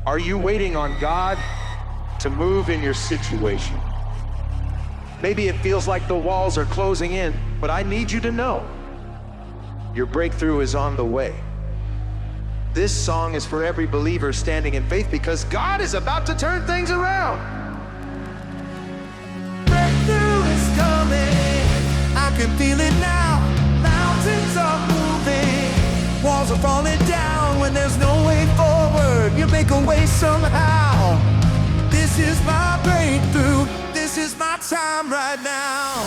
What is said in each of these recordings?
Are you waiting on God to move in your situation? Maybe it feels like the walls are closing in, but I need you to know your breakthrough is on the way. This song is for every believer standing in faith because God is about to turn things around. Breakthrough is coming, I can feel it now. Mountains are moving, walls are falling down. When there's no way forward, you make a way somehow. This is my breakthrough, this is my time right now.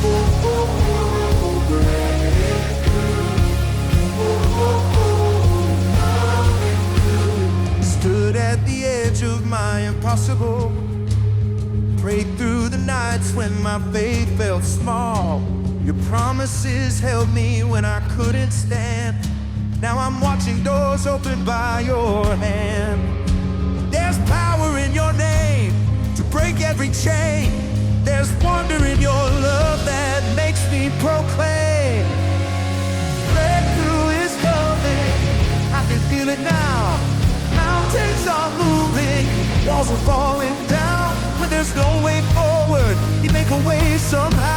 Stood at the edge of my impossible, prayed through the nights when my faith felt small. Your promises held me when I couldn't stand. Now I'm watching doors open by your hand. There's power in your name to break every chain. There's wonder in your love that makes me proclaim. Breakthrough is coming, I can feel it now. Mountains are moving, walls are falling down. When there's no way forward, you make a way somehow.